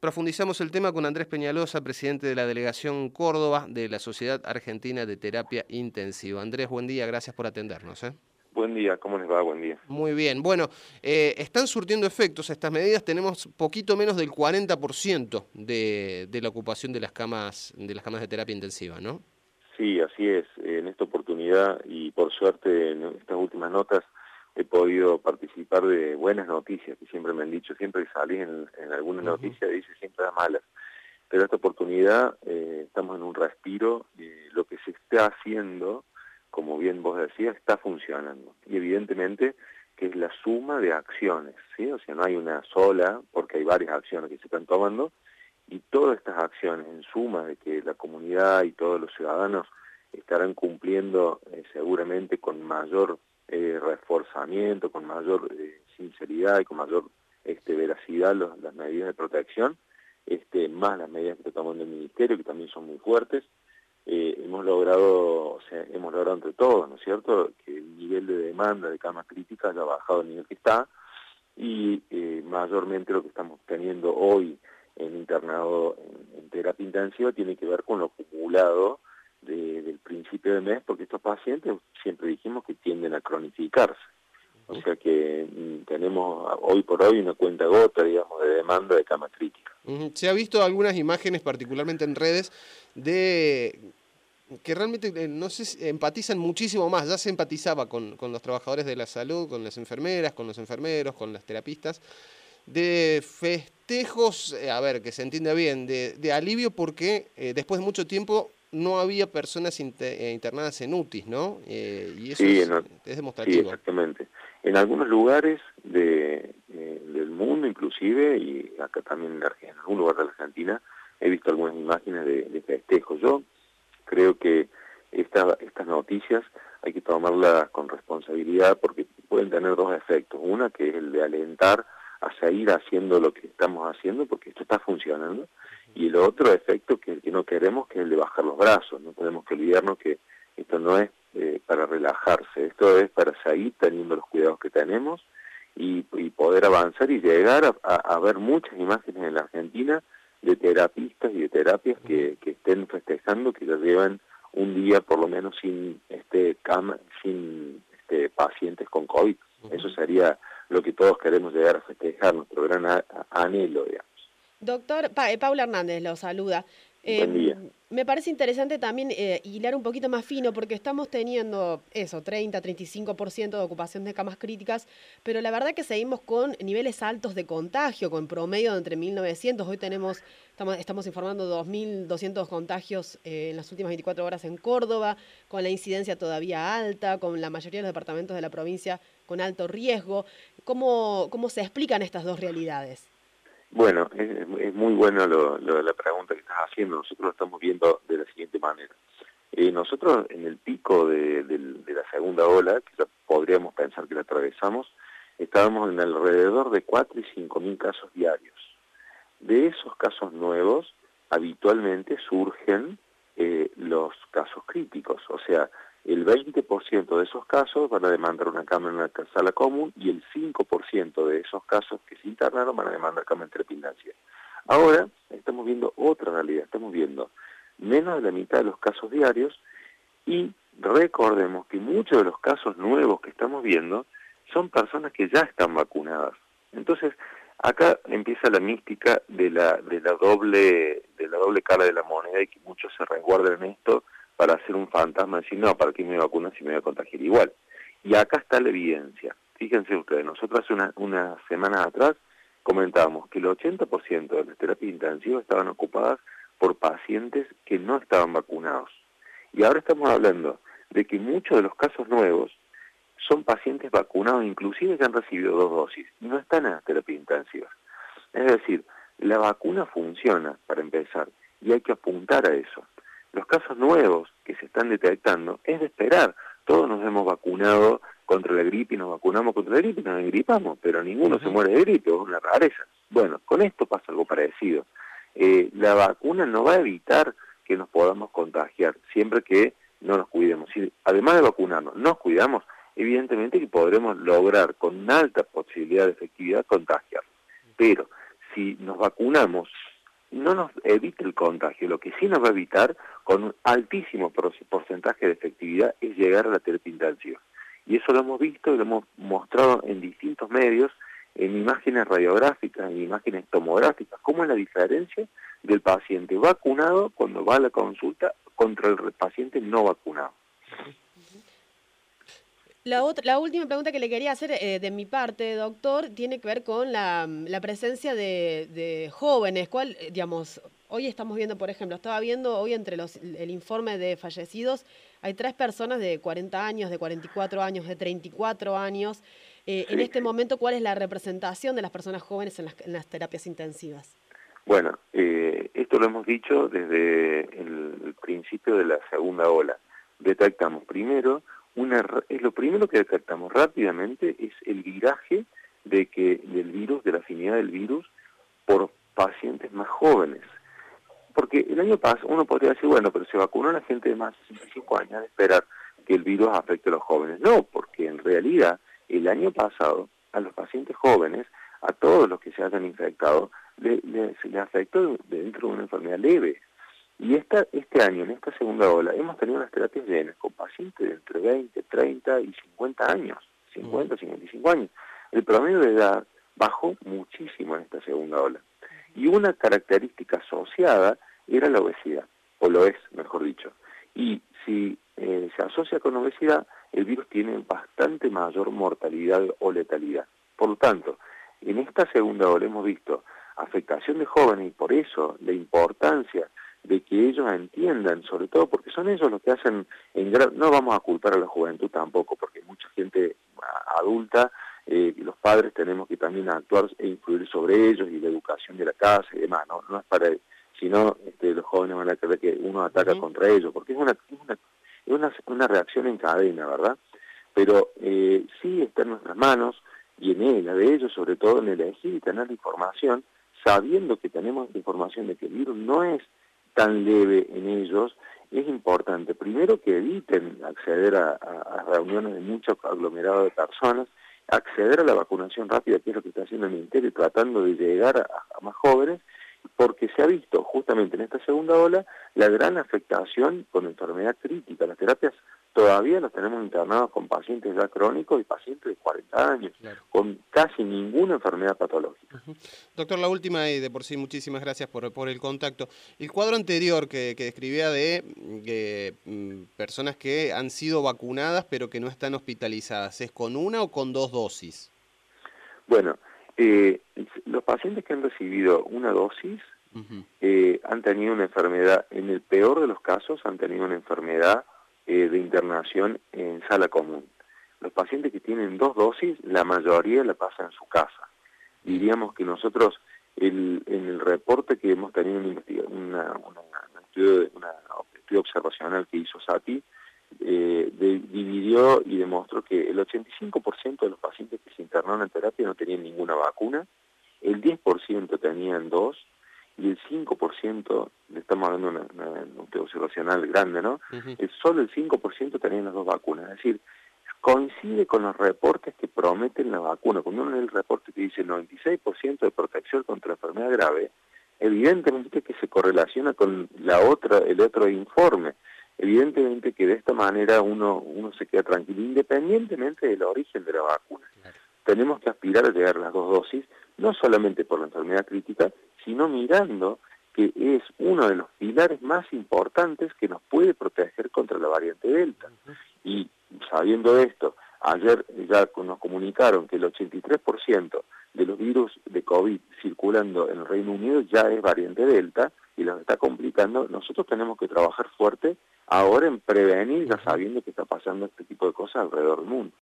Profundizamos el tema con Andrés Peñalosa, presidente de la Delegación Córdoba de la Sociedad Argentina de Terapia Intensiva. Andrés, buen día, gracias por atendernos. Buen día, ¿cómo les va? Buen día. Muy bien, bueno, están surtiendo efectos estas medidas, tenemos poquito menos del 40% de la ocupación de las camas de terapia intensiva, ¿no? Sí, así es. En esta oportunidad y por suerte en estas últimas notas he podido participar de buenas noticias que siempre me han dicho, siempre que salís en alguna noticia dice siempre las malas. Pero esta oportunidad estamos en un respiro, lo que se está haciendo, como bien vos decías, está funcionando. Y evidentemente que es la suma de acciones, ¿sí? O sea, no hay una sola, porque hay varias acciones que se están tomando, y todas estas acciones en suma de que la comunidad y todos los ciudadanos estarán cumpliendo seguramente con mayor reforzamiento, con mayor sinceridad y con mayor veracidad las medidas de protección, más las medidas que está tomando el Ministerio, que también son muy fuertes. Hemos logrado entre todos, ¿no es cierto?, que el nivel de demanda de camas críticas haya bajado al nivel que está, y mayormente lo que estamos teniendo hoy en internado en terapia intensiva tiene que ver con lo acumulado del principio de mes, porque estos pacientes siempre dijimos que tienden a cronificarse. O sea que tenemos hoy por hoy una cuenta-gota, digamos, de demanda de cama crítica. Se ha visto algunas imágenes, particularmente en redes, de que realmente, no sé, empatizan muchísimo más. Ya se empatizaba con los trabajadores de la salud, con las enfermeras, con los enfermeros, con las terapistas, de festejos, a ver, que se entienda bien, de alivio porque después de mucho tiempo no había personas internadas en UTIs, ¿no? Y eso Sí, es sí, demostrativo. exactamente. En algunos lugares del mundo inclusive, y acá también en algún lugar de la Argentina, he visto algunas imágenes de festejos. Yo creo que estas noticias hay que tomarlas con responsabilidad porque pueden tener dos efectos. Una, que es el de alentar a seguir haciendo lo que estamos haciendo porque esto está funcionando, y el otro efecto que no queremos, que es el de bajar los brazos. No tenemos que olvidarnos que esto no es para relajarse, esto es para seguir teniendo los cuidados que tenemos y poder avanzar y llegar a ver muchas imágenes en la Argentina de terapistas y de terapias que estén festejando, que ya llevan un día por lo menos sin pacientes con COVID. Eso sería lo que todos queremos llegar a festejar, nuestro gran anhelo, digamos. Doctor, Paula Hernández lo saluda. Buen día. Me parece interesante también hilar un poquito más fino porque estamos teniendo eso, 30-35% de ocupación de camas críticas, pero la verdad que seguimos con niveles altos de contagio, con promedio de entre 1.900. Hoy estamos informando 2.200 contagios en las últimas 24 horas en Córdoba, con la incidencia todavía alta, con la mayoría de los departamentos de la provincia con alto riesgo. ¿Cómo se explican estas dos realidades? Bueno, es muy bueno la pregunta que estás haciendo. Nosotros lo estamos viendo de la siguiente manera. Nosotros en el pico de la segunda ola, que ya podríamos pensar que la atravesamos, estábamos en alrededor de 4 y 5 mil casos diarios. De esos casos nuevos, habitualmente surgen los casos críticos, o sea, el 20% de esos casos van a demandar una cama en una sala común y el 5% de esos casos que se internaron van a demandar cama en terapia intensiva. Ahora estamos viendo otra realidad, estamos viendo menos de la mitad de los casos diarios y recordemos que muchos de los casos nuevos que estamos viendo son personas que ya están vacunadas. Entonces, acá empieza la mística de la doble cara de la moneda y que muchos se resguardan en esto para hacer un fantasma, decir, no, ¿para qué me vacuno si me voy a contagiar igual? Y acá está la evidencia. Fíjense ustedes, nosotros hace unas semanas atrás comentábamos que el 80% de las terapias intensivas estaban ocupadas por pacientes que no estaban vacunados. Y ahora estamos hablando de que muchos de los casos nuevos son pacientes vacunados, inclusive que han recibido 2 dosis, y no están en las terapias intensivas. Es decir, la vacuna funciona, para empezar, y hay que apuntar a eso. Los casos nuevos que se están detectando es de esperar. Todos nos hemos vacunado contra la gripe y nos vacunamos contra la gripe y nos engripamos, pero ninguno se muere de gripe, es una rareza. Bueno, con esto pasa algo parecido. La vacuna no va a evitar que nos podamos contagiar, siempre que no nos cuidemos. Si además de vacunarnos, nos cuidamos, evidentemente que podremos lograr con alta posibilidad de efectividad contagiar. Pero si nos vacunamos no nos evita el contagio. Lo que sí nos va a evitar, con un altísimo porcentaje de efectividad, es llegar a la terapia intensiva. Y eso lo hemos visto y lo hemos mostrado en distintos medios, en imágenes radiográficas, en imágenes tomográficas. ¿Cómo es la diferencia del paciente vacunado cuando va a la consulta contra el paciente no vacunado? La última pregunta que le quería hacer de mi parte, doctor, tiene que ver con la presencia de jóvenes. ¿Cuál, digamos, hoy estamos viendo, por ejemplo, estaba viendo hoy entre el informe de fallecidos, hay 3 personas de 40 años, de 44 años, de 34 años. En este momento, ¿cuál es la representación de las personas jóvenes en las terapias intensivas? Bueno, esto lo hemos dicho desde el principio de la segunda ola. Detectamos primero, lo primero que detectamos rápidamente es el viraje del virus, de la afinidad del virus por pacientes más jóvenes. Porque el año pasado uno podría decir, bueno, pero se vacunó a la gente de más de 65 años, de esperar que el virus afecte a los jóvenes. No, porque en realidad el año pasado a los pacientes jóvenes, a todos los que se hayan infectado, se les afectó dentro de una enfermedad leve. Y este año, en esta segunda ola, hemos tenido unas terapias llenas con pacientes de entre 20, 30 y 50 años, 50, 55 años. El promedio de edad bajó muchísimo en esta segunda ola. Y una característica asociada era la obesidad, o lo es, mejor dicho. Y si se asocia con obesidad, el virus tiene bastante mayor mortalidad o letalidad. Por lo tanto, en esta segunda ola hemos visto afectación de jóvenes y por eso la importancia de que ellos entiendan, sobre todo porque son ellos los que hacen, no vamos a culpar a la juventud tampoco, porque mucha gente adulta, los padres tenemos que también actuar e influir sobre ellos y la educación de la casa y demás, no es para, sino los jóvenes van a creer que uno ataca contra ellos, porque es una reacción en cadena, ¿verdad? Pero sí está en nuestras manos y en la de ellos, sobre todo en elegir y tener la información, sabiendo que tenemos la información de que el virus no es tan leve en ellos. Es importante, primero, que eviten acceder a reuniones de mucho aglomerado de personas, acceder a la vacunación rápida, que es lo que está haciendo el Ministerio, tratando de llegar a más jóvenes, porque se ha visto justamente en esta segunda ola la gran afectación con enfermedad crítica. Las terapias todavía las tenemos internados con pacientes ya crónicos y pacientes de 40 años, claro, con casi ninguna enfermedad patológica. Doctor, la última y de por sí muchísimas gracias por el contacto. El cuadro anterior que describía de personas que han sido vacunadas pero que no están hospitalizadas, ¿es con una o con 2 dosis? Bueno, los pacientes que han recibido una dosis han tenido una enfermedad, en el peor de los casos han tenido una enfermedad de internación en sala común. Los pacientes que tienen 2 dosis, la mayoría la pasan en su casa. Diríamos que nosotros, en el reporte que hemos tenido un estudio observacional que hizo SATI, dividió y demostró que el 85% de los pacientes que se internaron en terapia no tenían ninguna vacuna, el 10% tenían 2, y el 5%, estamos hablando de un estudio observacional grande, ¿no? Solo el 5% tenían las 2 vacunas. Es decir, coincide con los reportes que prometen la vacuna. Cuando uno lee el reporte que dice 96% de protección contra enfermedad grave, evidentemente que se correlaciona con el otro informe. Evidentemente que de esta manera uno se queda tranquilo, independientemente del origen de la vacuna. Claro. Tenemos que aspirar a llegar a las 2 dosis, no solamente por la enfermedad crítica, sino mirando que es uno de los pilares más importantes que nos puede proteger contra la variante Delta. Y sabiendo esto, ayer ya nos comunicaron que el 83% de los virus de COVID circulando en el Reino Unido ya es variante Delta y los está complicando. Nosotros tenemos que trabajar fuerte ahora en prevenir, ya sabiendo que está pasando este tipo de cosas alrededor del mundo.